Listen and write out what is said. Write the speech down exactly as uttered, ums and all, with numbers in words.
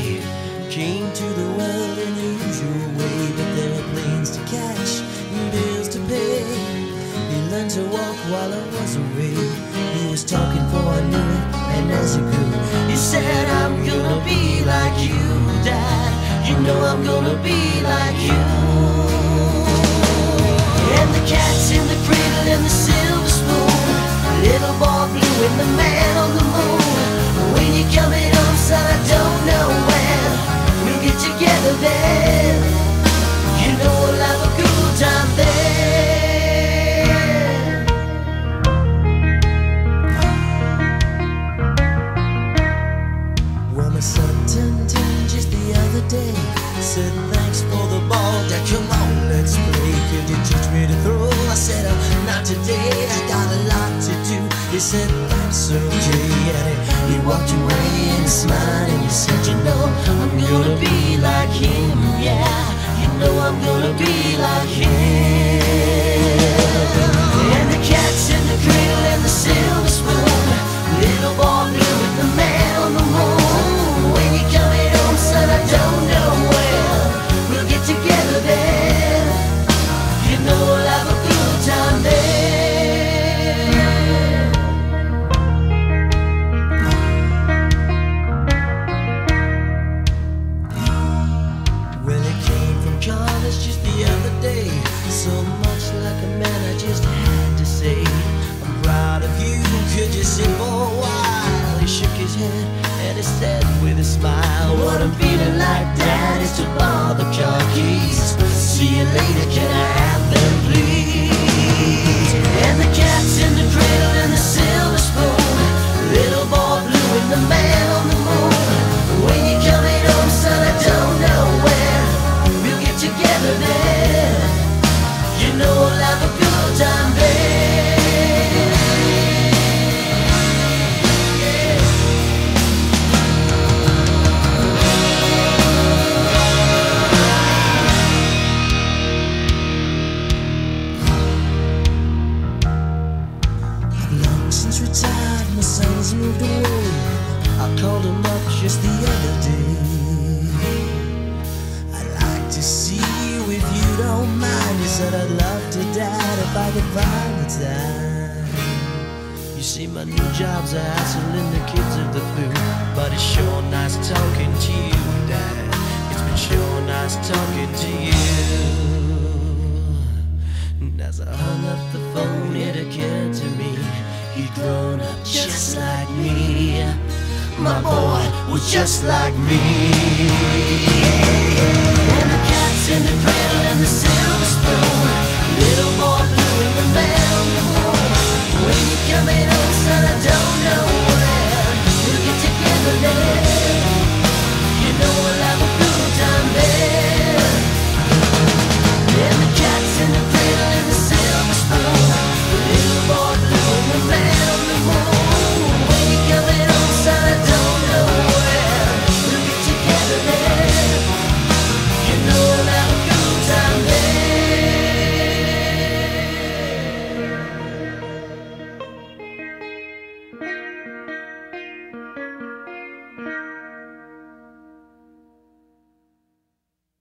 day. Came to the world in the usual way, but there were planes to catch and bills to pay. He learned to walk while I was away. He was talking before I knew it, and as he grew, he said, I'm gonna be like you, Dad. You know I'm gonna be like you. And the cat's in the cradle and the silver spoon, little boy blue and the man on the moon. When you're coming home, son, I don't know when we'll get together then. You know we'll have a good time then. Well, my son turned ten just the other day. Said thanks for the ball, Dad, come on, let's play. Could you teach me to throw? I said, oh, not today, I got a lot to do. He said, that's okay, and he, he walked away and he smiled and he said, you know, I'm gonna be like him, yeah. You know I'm gonna be like him. And the cat's in the cradle and the silver spoon, little boy blue with the man on the moon. When you're coming home, son, I don't know when we'll get together then. You know we'll have a good time then. Well, he came from college just the other day. So much like a man, I just had to say, I'm proud of you, could you sit for a while? He shook his head and he said with a smile, what I'm feeling like, Dad, is to borrow the car keys. See you later, can I have them please? And the cat's in the cradle and the silver spoon, little boy blue and the man on the moon. When you're coming home, son, I don't know when we'll get together then. You know we'll have a good time then. Since retired, my son's moved away. I called him up just the other day. I'd like to see you if you don't mind. He said, I'd love to, Dad, if I could find the time. You see, my new job's a hassling the kids of the food, but it's sure nice talking to you, Dad. It's been sure nice talking to you. And as I hung up the phone, it occurred to me, he'd grown up just like me. My boy was just like me. And the cat's in the cradle and the